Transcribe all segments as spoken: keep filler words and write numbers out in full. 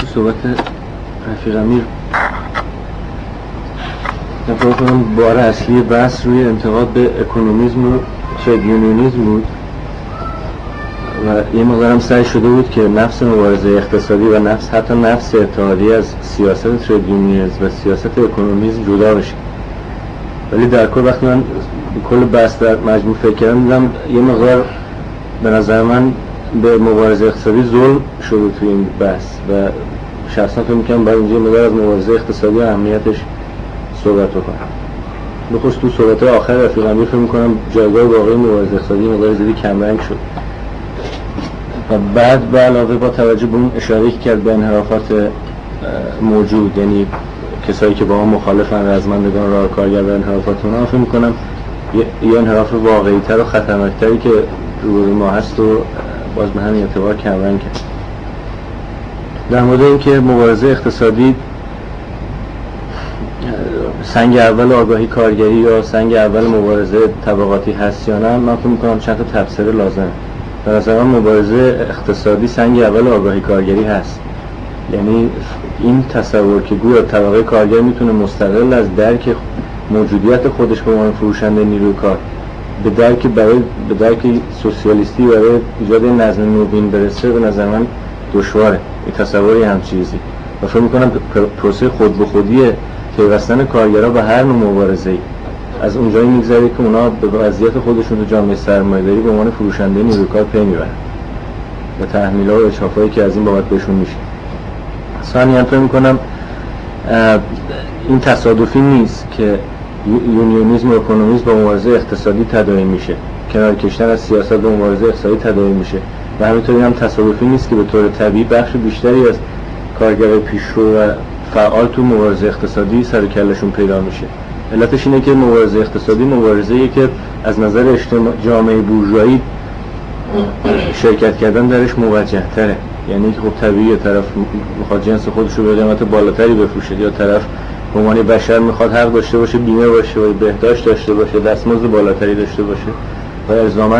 صحبت رفیق امیر نفرم کنم بار اصلی بحث روی انتقاد به اکونومیسم و ترید یونیونیسم بود و یه مقدارم سعی شده بود که نفس مبارزه اقتصادی و نفس حتی نفس اتحادی از سیاست ترید یونیونیسم و سیاست اکونومیسم جدا بشه. ولی در کل وقتی من کل بحث در مجموع فکر کردم دیدم یه مقدار به نظر من به مبارزه اقتصادی ظلم شده توی این بحث و شخصا فکر می‌کنم باید اینجا مقدار از مبارزه اقتصادی و اهمیتش صحبت بکنم. بخصوص تو صحبت آخر رفیق امیر فکر می‌کنم جایگاه واقعی مبارزه اقتصادی مقدار زیادی کمرنگ شد و بعد به علاوه با توجه به اون اشاره که کرد به انحرافات موجود، یعنی کسایی که با ما مخالفن، رزمندگان، راهکارگر و انحرافات اونها، فکر می‌کنم یه انحراف واقعی‌تر و خطرناک‌تری که روبروی ما هست و باز به همین اعتبار کمرنگ کرد. در مورد اینکه مبارزه اقتصادی سنگ اول آگاهی کارگری یا سنگ اول مبارزه طبقاتی هست یا نه، من فکر می‌کنم چند تا تفسیر لازمه. به نظر من مبارزه اقتصادی سنگ اول آگاهی کارگری هست. یعنی این تصور که گویا طبقه کارگر میتونه مستقل از درک موجودیت خودش به عنوان فروشنده نیروی کار به درک برای به درک سوسیالیستی برای ایجاد نظم نوین برسه، به نظر من دشواره این تصوری هم چیزی و فکر می‌کنم پروسه خود به خودی پیوستن کارگرها به هر نوع مبارزه‌ای از اونجایی میگذره که اونا به وضعیت خودشون تو جامعه سرمایه‌داری به عنوان فروشنده نیروی کار پی میبرن و تحمیل‌ها و اچافایی که از این بابت بهشون میشه. ثانیاً فکر می‌کنم این تصادفی نیست که یونیونیسم و اکونومیسم با مبارزه اقتصادی تداعی میشه، کنار کشیدن از سیاست با مبارزه اقتصادی تداعی میشه و همینطوری هم تصادفی نیست که به طور طبیعی بخش بیشتری از کارگرای پیشرو و فعال تو مبارزه اقتصادی سر و کله‌شون پیدا میشه. علتش اینه که مبارزه اقتصادی مبارزه‌ایه که از نظر اجتماع جامعه بورژوایی شرکت کردن درش موجه تره. یعنی که خب طبیعیه طرف میخواد جنس خودش رو به قیمت بالاتری بفروشه یا طرف به عنوان بشر میخواد حق داشته باشه، بیمه باشه و بهداشت داشته باشه، دستمزد بالاتری داشته باشه و الزاماً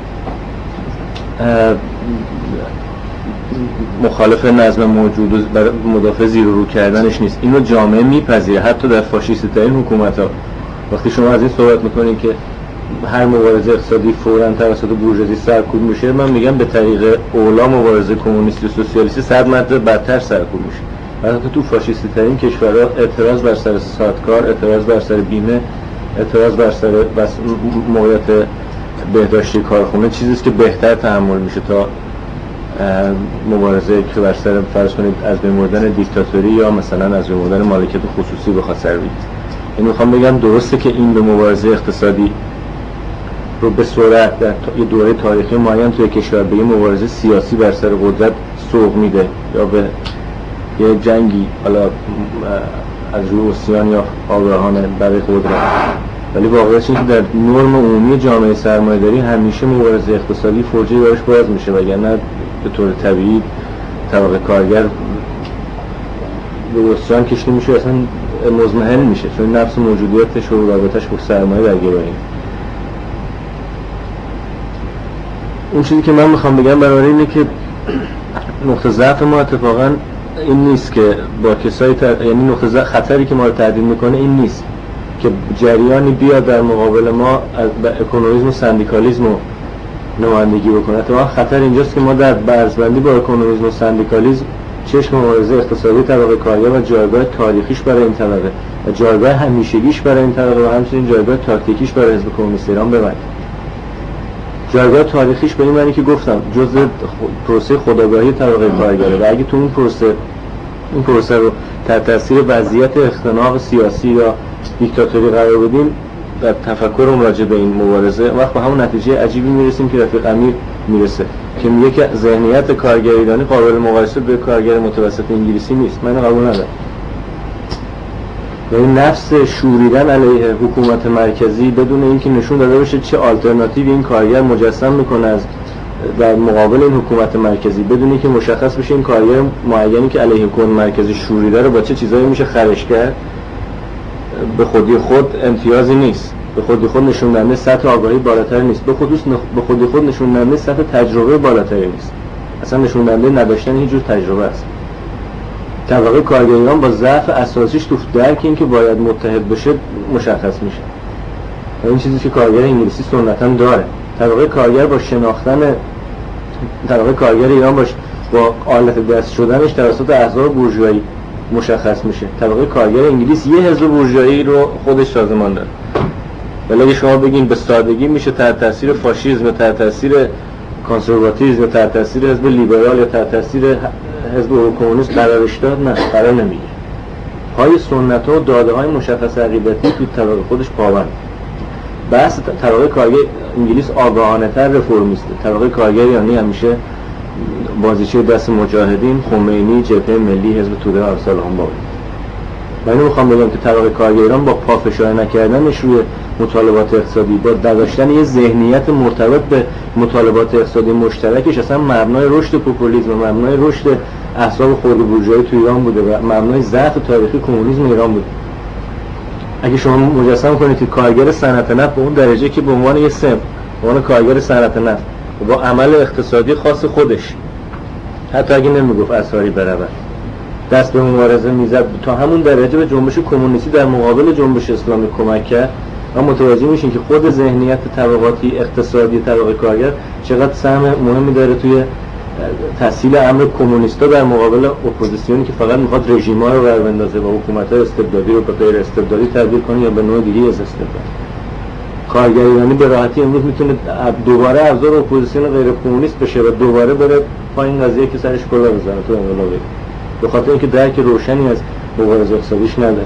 مخالف نظم موجود و مدافع زیر و رو کردنش نیست. اینو جامعه میپذیره. حتی در فاشیستی ترین حکومت‌ها وقتی شما از این صحبت میکنین که هر مبارزه اقتصادی فوراً توسط بورژوازی سرکوب میشه، من میگم به طریق اولا مبارزه کمونیستی و سوسیالیستی صد مرتبه بدتر سرکوب میشه. البته تو فاشیستی ترین کشورها اعتراض بر سر ساعتکار، اعتراض بر سر بیمه، اعتراض بر سر بس موقعیت بهداشتی کارخونه چیزیست که بهتر تحمل میشه تا مبارزه که بر سر فرض کنید از بین بردن دیکتاتوری یا مثلا از بین بردن مالکیت خصوصی بخواد سر بگیره. این میخوام بگم درسته که این به مبارزه اقتصادی رو به سرعت در یه دوره تاریخی معین توی کشور به یه مبارزه سیاسی بر سر قدرت سوق میده یا به یه جنگی حالا از روی اوسیان یا آگاهانه برای قدرت، ولی واقعیتش اینه که در نرم عمومی جامعه سرمایه‌داری همیشه مبارزه اقتصادی فرجه‌ای براش باز میشه، وگرنه به طور طبیعی طبقه کارگر به اوسیان کشیده میشه، اصلا مزمحل میشه، چون نفس موجودیتش و رابطش با سرمایه در گروهی. اون چیزی که من میخوام بگم برای اینه که نقطه ضعف ما اتفاقا این نیست که با کسایی تر... یعنی نقطه خطری که ما رو تهدید میکنه این نیست که جریانی بیاد در مقابل ما از اکونومیسم و سندیکالیسم رو نمایندگی بکنه. اتفاقا خطر اینجاست که ما در برزبندی با اکونومیسم و سندیکالیسم چشم مبارزه اقتصادی طبقه کارگر و جایگاه تاریخیش برای این طبقه و جایگاه همیشگیش برای این طبقه و همچنین جایگاه تاکتیکیش برای حزب کمونیست ایران ببریم. جایگاه تاریخیش به این معنی که گفتم جزء پروسه خودآگاهی طبقه کارگره و اگه تو اون پروسه این پروسه رو تحت تاثیر وضعیت اختناق سیاسی یا دیکتاتوری قرار بدیم در تفکر راجع به این مبارزه، وقت به همون نتیجه عجیبی میرسیم که رفیق امیر میرسه که میگه که ذهنیت کارگر ایرانی قابل مقایسه به کارگر متوسط انگلیسی نیست. من قبول ندارم. یعنی نفس شوریدن علیه حکومت مرکزی بدون اینکه نشون داده بشه چه آلترناتیوی این کارگر مجسم میکنه از در مقابل این حکومت مرکزی، بدون اینکه مشخص بشه این کارگر معینی که علیه حکومت مرکزی شوریده رو با چه چیزایی میشه خرش کرد، به خودی خود امتیازی نیست، به خودی خود نشون دهنده سطح آگاهی بالاتر نیست، به خصوص نخ... به خودی خود نشون دهنده سطح تجربه بالاتری نیست، اصلا نشون دهنده نداشتن هیچ جور تجربه است. طبقه کارگر ایران با ضعف اساسیش تو درک این که باید متحد بشه مشخص میشه. این چیزی که کارگر انگلیسی سنتاً داره. طبقه کارگر با شناختن طبقه کارگر ایران باش با آلت دست شدنش توسط احزاب بورژوایی مشخص میشه. طبقه کارگر انگلیس یه حزب بورژوایی رو خودش سازمان داره. ولی اگه شما بگین به سادگی میشه تحت تاثیر فاشیسم، تحت تاثیر کانسرواتیسم، تحت تاثیر حزب لیبرال یا تحت تاثیر حزب کمونیست قرارش داد، نه قرار نمیگیره. پای سنت ها و داده های مشخص عقیدتی تو طبقه خودش پابند. بحث طبقه کارگر انگلیس آگاهانه تر رفرمیسته. طبقه کارگر یعنی همیشه بازیچه دست مجاهدین، خمینی، جبهه ملی، حزب توده ارسال هم باید. من میخوام بگم که طبقه کارگر ایران با پافشاری نکردنش روی مطالبات اقتصادی، با داشتن یه ذهنیت مرتبط به مطالبات اقتصادی مشترکش، اصلا مبنای رشد پوپولیسم و مبنای رشد احزاب خرد بورژوایی تو ایران بوده و مبنای ضعف تاریخی کمونیسم ایران بوده. اگه شما مجسم کنید که کارگر صنعت نفت به اون درجه که به عنوان یه سم، به عنوان کارگر صنعت نفت با عمل اقتصادی خاص خودش، حتی اگه نمیگفت اساری برود، دست به مبارزه میزد، تا همون درجه به جنبش کمونیستی در مقابل جنبش اسلامی کمک کرد، و متوجه میشین که خود ذهنیت طبقاتی اقتصادی طبقه کارگر چقدر سهم مهمی داره توی تسهیل امر کمونیستا در مقابل اپوزیسیونی که فقط میخواد رژیم‌ها رو بندازه و حکومت‌های استبدادی رو به غیر استبدادی تبدیل کنه یا به نوع دیگه از استبداد. کارگر ایرانی به راحتی امروز میتونه دوباره ابزار اپوزیسیون غیر کمونیست بشه و دوباره بره پایین قضیه که سرش کلا بزنه تو انقلابی، به خاطر اینکه درک روشنی از مبارزه اقتصادیش نداره.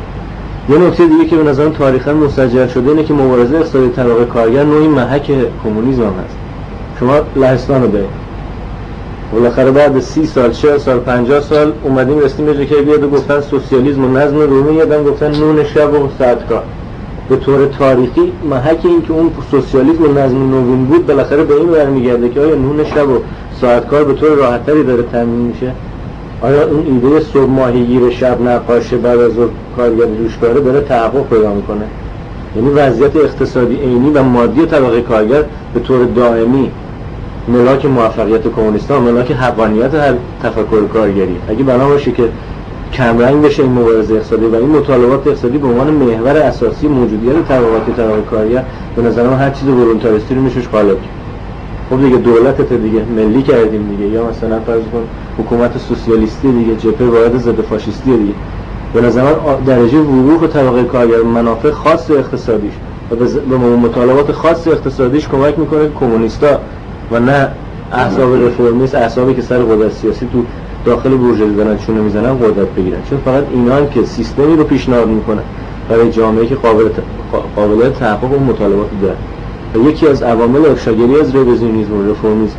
یه نکته دیگه که به نظر تاریخاً مسجل شده اینه که مبارزه اقتصادی طبقه کارگر نوعی محک کمونیسم هست. شما لهستان رو دارید، بالاخره بعد سی سال، چهل سال، پنجاه سال اومدیم رسیدیم به جایی بیاد و گفتن سوسیالیسم و نظم رومی، یادم گفتن نون شب و ساعت کار. به طور تاریخی محک این که اون سوسیالیسم و نظم نوین بود بالاخره به این برمیگرده که آیا نون شب و ساعت کار به طور راحت‌تری داره تامین میشه؟ آیا اون ایده صبح ماهیگیر شب نقاشه بعد از ظهر کارگر جوشکاره داره تحقق پیدا میکنه؟ یعنی وضعیت اقتصادی عینی و مادی طبقه کارگر به طور دائمی ملاک موفقیت کمونیستان، ملاک حقانیت هر تفکر کارگری. اگه بنا باشه که کمرنگ بشه این مبارزه اقتصادی و این مطالبات اقتصادی به عنوان محور اساسی موجودیت طبقاتی طبقه کارگر، به نظر من هر چیز ولونتاریستی رو میشوش غالب. خب دیگه دولتت دیگه ملی کردیم دیگه، یا مثلا فرض کن حکومت سوسیالیستی دیگه، جبهه واحد ضد فاشیستی دیگه. به نظر من درجه وقوع طبقه کارگر منافع خاص اقتصادیش و به مطالبات خاص اقتصادیش کمک میکنه که کمونیستا و نه احزاب رفرمیست، احزابی که سر قدرت سیاسی تو داخل بورژوازی دارن چونه میزنن قدرت بگیرن، چون فقط اینان که سیستمی رو پیشنهاد میکنن برای جامعه‌ای که قابل قابل تحقق اون مطالبات داره. و یکی از عوامل افشاگری از رویزیونیسم و رفرمیسم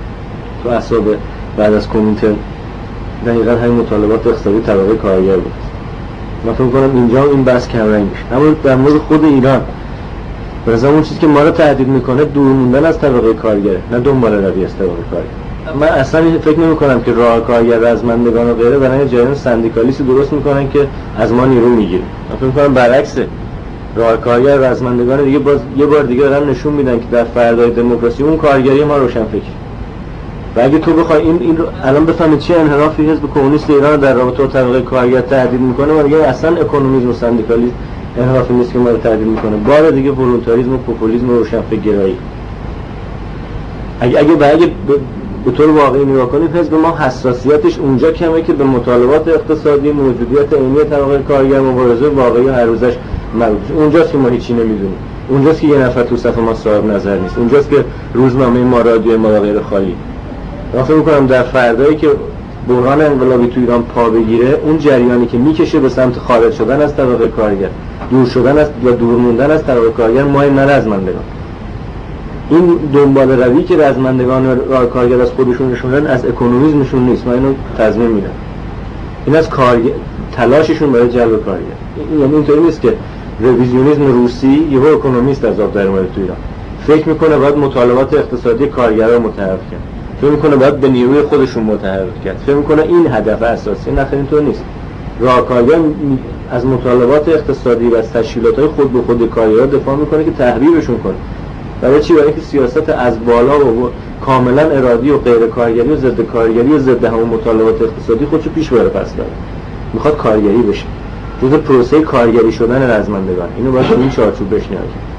تو احزاب بعد از کمونیسم دقیقاً همین مطالبات اقتصادی طبقه کارگر بود. من فکر می‌کنم اینجا این بحث کمرنگ میشه. اما در مورد خود ایران برای اون چیزی که ما رو تهدید میکنه دور موندن از طبقه کارگره، نه دنبال روی از طبقه کارگر. من اصلا فکر نمی‌کنم که راه کارگر، رزمندگان و غیره برای جریان سندیکالیستی درست میکنن که از ما نیرو میگیره. من فکر می‌کنم برعکسه. راه کارگر، رزمندگان دیگه باز یه بار دیگه دارن نشون میدن که در فردای دموکراسی اون کارگری ما روشن فکر. و اگه تو بخوای این این رو الان بفهمید چه انحرافی حزب کمونیست ایران در رابطه با طبقه کارگر تهدید میکنه، و دیگه اصلا اکونومیسم و سندیکالیسم انحرافی نیست که ما رو تهدید میکنه، بار دیگه ولونتاریسم و پوپولیسم و روشنفکرگرایی. اگه اگه به اگه به طور واقعی نگاه کنید، حزب ما حساسیتش اونجا کمه که به مطالبات اقتصادی، موجودیت عینی طبقه کارگر، مبارزه واقعی و هر روزش مربوط. اونجاست که ما هیچی نمیدونیم، اونجاست که یه نفر تو صف ما صاحب نظر نیست، اونجاست که روزنامه ما، رادیو ما و غیره خالی. من فکر می‌کنم در فردایی که بحران انقلابی تو ایران پا بگیره، اون جریانی که میکشه به سمت خارج شدن از طبقه کارگر، دور شدن از و دور موندن از طبقه کارگر، ما نه رزمندگان. این دنبال روی که رزمندگان راه کارگر از خودشون نشوندن از اکونومیسمشون نیست، من اینو تضمین میدم. این از کارگر تلاششون برای جلب کارگر. یعنی اینطوری نیست که رویزیونیسم روسی یهو اکونومیست از آب در اومده تو ایران. فکر میکنه باید مطالبات اقتصادی کارگرا رو متحرک کرد. فکر میکنه باید به نیروی خودشون متحرک کرد. فکر میکنه این هدف اساسی، نه اینطور نیست. راه کارگر از مطالبات اقتصادی و از تشکیلات‌های خود به خود کارگرها دفاع میکنه که تحریرشون کنه. برای چی؟ برای اینکه سیاست از بالا و کاملا ارادی و غیر کارگری و ضد کارگری و ضد همون مطالبات اقتصادی خودشو پیش بره پس داره. میخواد کارگری بشه. جزء پروسه کارگری شدن رزمندگان. اینو باید تو این چارچوب بهش نگاه کرد.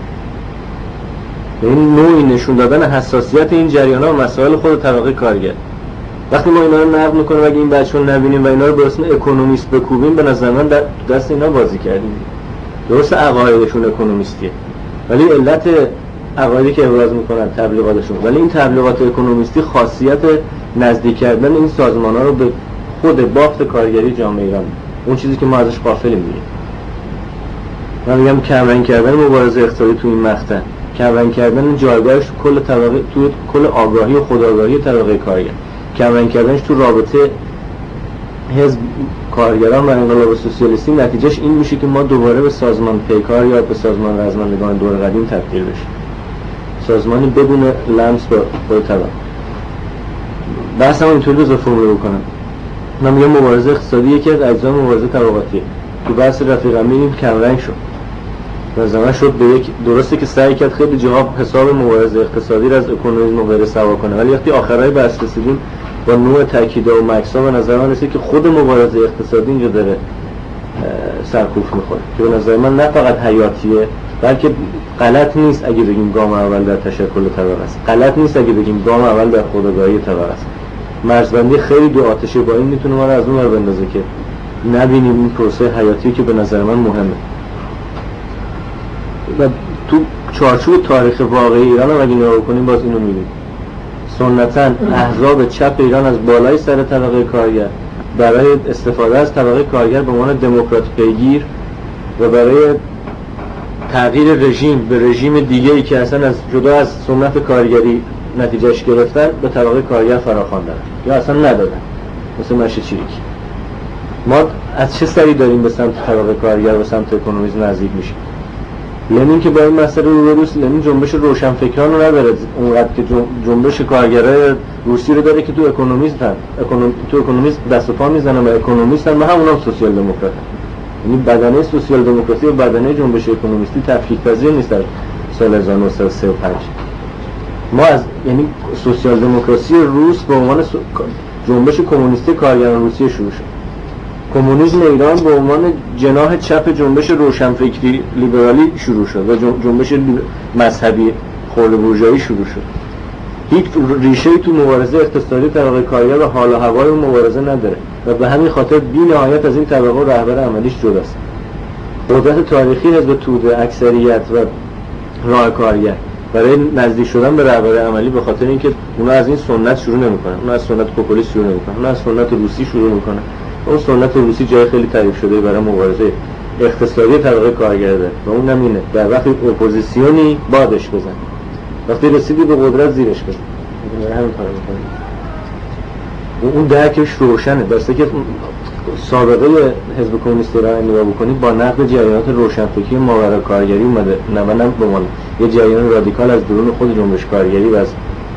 این نوعی نشون دادن حساسیت این جریان‌ها و مسائل خود طبقه کارگر. وقتی ما اینا رو نقد می‌کنیم و اگه این بچه‌ها نبینیم و اینا رو به اسم اکونومیست بکوبیم، به نظر من دست اینا بازی کردیم. درست عقایدشون اکونومیستیه، ولی علت عقایدی که ابراز میکنن تبلیغاتشون، ولی این تبلیغات اکونومیستی خاصیت نزدیک کردن این سازمان‌ها رو به خود بافت کارگری جامعه ایران، اون چیزی که ما ازش غافلیم دیگه. من میگم کمرنگ کردن مبارزه اقتصادی تو این مقطع، کمرنگ کردن جایگاهش تو کل طبقه، تو کل آگاهی و خودآگاهی طبقه کارگر، کمرنگ کردنش تو رابطه حزب کارگران و انقلاب سوسیالیستی، نتیجهش این میشه که ما دوباره به سازمان پیکار یا به سازمان رزمندگان دور قدیم تبدیل بشیم، سازمانی بدون لمس با با طبقه. بحث هم اینطوری بذار فرموله بکنم. من میگم مبارزه اقتصادی یکی از اجزای مبارزه طبقاتیه. تو بحث رفیق امین کمرنگ شد و زمان شد به یک، درسته که سعی کرد خیلی جواب حساب مبارزه اقتصادی رو از اکونومیسم غیر سوا کنه، ولی وقتی آخرای بحث رسیدیم با نوع تاکیدها و مکس‌ها به نظر من رسید که خود مبارزه اقتصادی اینجا داره سرکوف میخوره که به نظر من نه فقط حیاتیه، بلکه غلط نیست اگه بگیم گام اول در تشکل طبقه است، غلط نیست اگه بگیم گام اول در خودآگاهی طبقه است. مرزبندی خیلی دو آتشه با این میتونه ما رو از اون ور بندازه که نبینیم این پروسه حیاتی که به نظر من مهمه. و تو چارچوب تاریخ واقعی ایران هم اگه نگاه کنیم باز اینو می‌بینیم. سنتاً احزاب چپ ایران از بالای سر طبقه کارگر برای استفاده از طبقه کارگر به عنوان دموکرات پیگیر و برای تغییر رژیم به رژیم دیگه‌ای که اصلا از جدا از سنت کارگری نتیجهش گرفتن به طبقه کارگر فراخواندن یا اصلا ندادن، مثل مشه چریکی. ما از چه سری داریم به سمت طبقه کارگر و سمت اکونومیسم نزدیک میشیم؟ لنین که با این مسئله روبروست، لنین جنبش روشنفکران رو نداره اونقدر که جنبش کارگرای روسی رو داره که تو اکونومیستن، اکونوم تو اکونومیست دست و پا میزنن و اکونومیستن و همونام سوسیال دموکرات. یعنی بدنه سوسیال دموکراسی و بدنه جنبش اکونومیستی تفکیک پذیر نیست در سال هزار و نهصد و سی و پنج. ما از یعنی سوسیال دموکراسی روس به عنوان جنبش کمونیستی کارگران روسیه شروع شد. کمونیسم ایران به عنوان جناح چپ جنبش روشنفکری لیبرالی شروع شد و جنبش مذهبی خرد بورژوایی شروع شد. هیچ ریشه‌ای تو مبارزه اقتصادی طبقه کارگر و حال و هوای اون مبارزه نداره و به همین خاطر بی نهایت از این طبقه و رهبر عملیش جداست. قدرت تاریخی حزب توده اکثریت و راه کارگر برای نزدیک شدن به رهبر عملی به خاطر اینکه اونا از این سنت شروع نمی‌کنن، اونا از سنت پوپولیست شروع نمی‌کنن، اونا از سنت روسی شروع می‌کنن. اون سنت روسی جای خیلی تعریف شده برای مبارزه اقتصادی طبقه کارگر داره و اون نمینه در وقتی اپوزیسیونی بادش بزن، وقتی رسیدی به قدرت زیرش بزن. میدونه همین کارو میکنه. اون درکش روشنه. درسته که سابقه حزب کمونیست ایران نگاه بکنی با نقد جریانات روشنفکری ماورا کارگری اومده، نه نه به عنوان یه جریان رادیکال از درون خود جنبش کارگری و از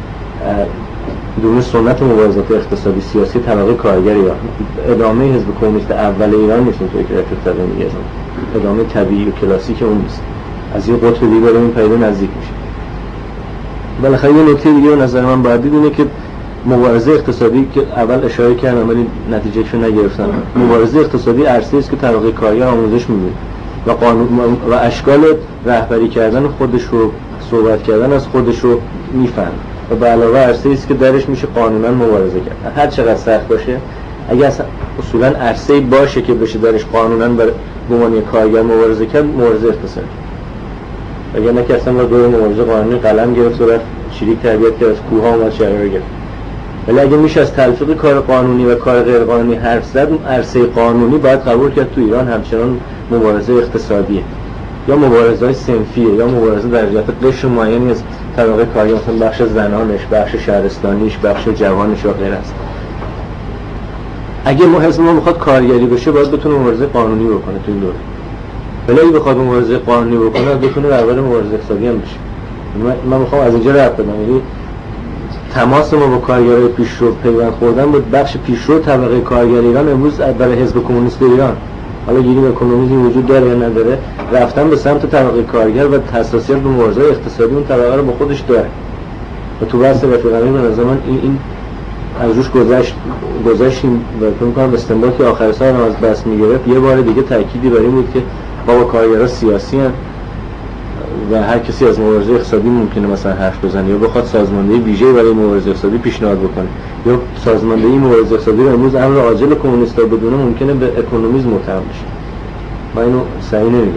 درون سنت مبارزات اقتصادی سیاسی طبقه کارگری و ادامه حزب کمونیست اول ایران نیست. اونطوری که رفیق طبقه میگه ادامه طبیعی و کلاسیک اون نیست، از یه قطب دیگه داره این پیدا نزدیک میشه. بالاخره یه نکته دیگه به نظر من باید بدونه که مبارزه اقتصادی که اول اشاره کردم ولی نتیجهشو نگرفتم، مبارزه اقتصادی عرصه‌ای است که طبقه کارگر آموزش می‌بینه و قانون و اشکال رهبری کردن خودش رو، صحبت کردن از خودش رو میفهمه و به علاوه عرصه‌ای است که درش میشه قانونا مبارزه کرد. هر چقدر سخت باشه، اگه اصلا اصولا عرصه‌ای باشه که بشه درش قانونا بر به عنوان کارگر مبارزه کرد، مبارزه اقتصادی. اگه نه که اصلا با دور مبارزه قانونی قلم گرفت و رفت چریک تربیت کرد، از کوه‌ها اومد شهرها گرفت. ولی اگه میشه از تلفیق کار قانونی و کار غیر قانونی حرف زد، عرصه قانونی باید قبول کرد تو ایران همچنان مبارزه اقتصادیه یا مبارزه‌های صنفیه یا مبارزه در جهت قشر معینی از طبقه کارگر، مثلا بخش زنانش، بخش شهرستانیش، بخش جوانش و غیره است. اگه ما حزب ما میخواد کارگری بشه باید بتونه مبارزه قانونی بکنه تو این دوره. ولی اگه بخواد مبارزه قانونی بکنه بتونه رهبر مبارزه اقتصادی هم بشه. من میخوام از اینجا رفت بدم، یعنی تماس ما با کارگرای پیشرو پیوند خوردن بود بخش پیشرو طبقه کارگر ایران امروز برای حزب کمونیست ایران حالا گیریم اکونومیسم وجود داره یا نداره، رفتن به سمت طبقه کارگر و حساسیت به مبارزه اقتصادی اون طبقه رو با خودش داره و تو بحث رفیق امیر به نظر من این این از روش گذشت گذشتیم و فکر می‌کنم استنباطی آخر سال هم از بحث می‌گرفت یه بار دیگه تأکیدی بر این بود که بابا کارگرها سیاسی هستند و هر کسی از مبارزه اقتصادی ممکنه مثلا حرف بزنه یا بخواد سازماندهی ویژه‌ای برای مبارزه اقتصادی پیشنهاد بکنه یا سازماندهی مبارزه اقتصادی رو امروز امر عاجل کمونیست‌ها بدونه ممکنه به اکونومیسم متهم بشه. من اینو صحیح نمیگم.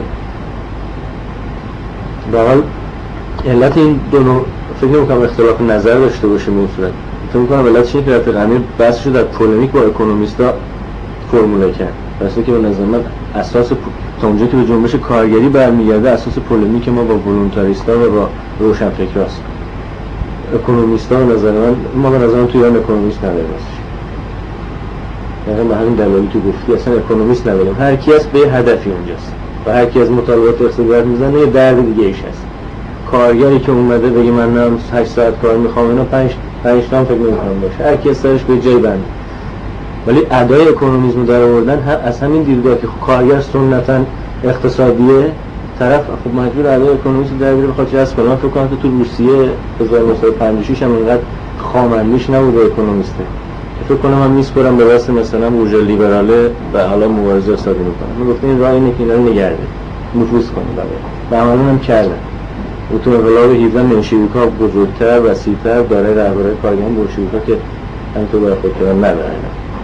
به هر حال علت این دو نوع فکر می‌کنم اختلاف نظر داشته باشه به این صورت. فکر می‌کنم علتش اینه که رفیق امیر بحثش رو در پولمیک با اکونومیست‌ها فرموله کرد. واسه که به نظر من اساس تا اونجا که به جنبش کارگری برمیگرده اساس پولمیک ما با ولونتاریستا و با روشنفکراست. اکونومیست‌ها به نظر من ما به نظر من تو ایران اکونومیست نداریم واسه. یعنی به همین دلایلی که گفتی اصلا اکونومیست نداریم. هر کی از به هدفی اونجاست و هر کی از مطالبات اقتصادی میزنه یه درد دیگه ایش هست. کارگری که اومده بگه من نه هشت ساعت کار میخوام اینا پنج پنج تا فکر نمی‌کنم باشه. هر کی سرش به جای بنده. ولی ادای اکونومیسم در آوردن هم از همین دیدگاه که کارگر سنتاً اقتصادیه طرف خب مجبور ادای اکونومیسم در بیاره بخاطر از فلان فکر کنم که تو روسیه هزار و نهصد و پنجاه و شش هم اینقدر خامندیش نبوده اکونومیسته. فکر کنم من میسپرم به واسه مثلا بورژوا لیبراله و حالا مبارزه اقتصادی میکنه. من گفتم این راه اینه که اینا رو نگرده نفوذ کنه به عملا هم کردن. و تو انقلاب هفده منشویک‌ها بزرگتر وسیع‌تر برای رهبرای کارگران بولشویک‌ها که همینطور برای خود کردن ندارن.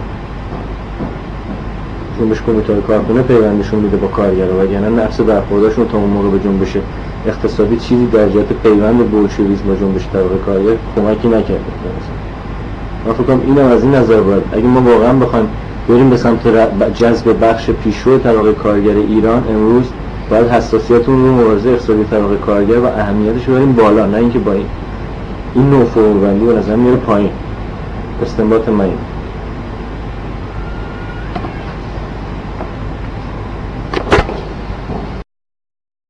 جنبش کمیته کارخونه پیوندشون میده با کارگرها وگرنه نفس برخورداشون تا اون موقع به جنبش اقتصادی چیزی در جهت پیوند بولشویسم با جنبش طبقه کارگر کمکی نکرده. من فکر کنم اینم از این نظر باید اگه ما واقعا بخوایم بریم به سمت جذب بخش پیشرو طبقه کارگر ایران امروز باید حساسیتمون رو مبارزه اقتصادی طبقه کارگر و اهمیتش رو بریم بالا، نه اینکه با این این نوع فوروندی به نظر میاره پایین. استنباط من